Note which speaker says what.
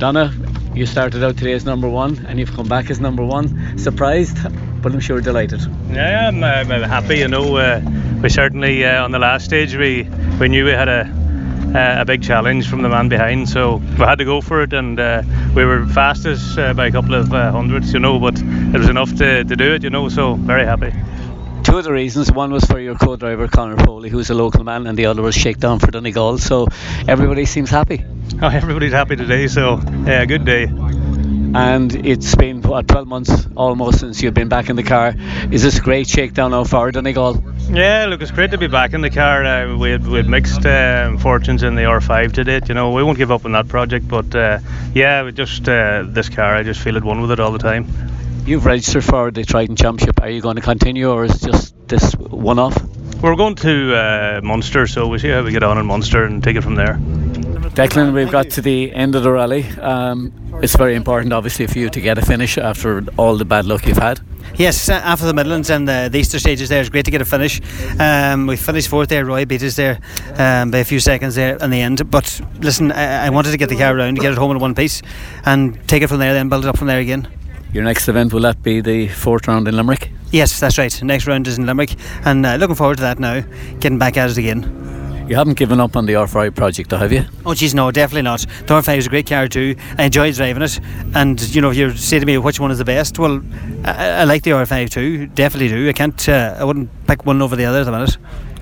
Speaker 1: Donna, you started out today as number one and you've come back as number one. Surprised, but I'm sure delighted.
Speaker 2: Yeah, I'm happy. We certainly on the last stage we knew we had a big challenge from the man behind, so we had to go for it, and we were fastest by a couple of hundredths, but it was enough to do it, so very happy.
Speaker 1: Two of the reasons, one was for your co-driver Conor Foley, who's a local man, and the other was shakedown for Donegal, so everybody seems happy.
Speaker 2: Oh, everybody's happy today, so yeah, good day.
Speaker 1: And it's been 12 months almost since you've been back in the car. Is this a great shakedown now for Donegal?
Speaker 2: Yeah, look, it's great to be back in the car. We had mixed fortunes in the R5 to date. We won't give up on that project, but this car, I just feel it won with it all the time.
Speaker 1: You've registered for the Triton Championship. Are you going to continue, or is it just this one-off?
Speaker 2: We're going to Munster, so we'll see how we get on in Munster and take it from there.
Speaker 1: Declan, we've got to the end of the rally. It's very important, obviously, for you to get a finish after all the bad luck you've had.
Speaker 3: Yes, after the Midlands and the Easter stages there, it's great to get a finish. We finished fourth there. Roy beat us there by a few seconds there in the end. But listen, I wanted to get the car around, get it home in one piece and take it from there, then build it up from there again.
Speaker 1: Your next event, will that be the fourth round in Limerick?
Speaker 3: Yes, that's right. Next round is in Limerick, and looking forward to that now, getting back at it again.
Speaker 1: You haven't given up on the R5 project, though, have you?
Speaker 3: Oh geez, no, definitely not. The R5 is a great car too. I enjoy driving it, and if you say to me which one is the best, well, I like the R5 too, definitely do. I wouldn't pick one over the other at the minute.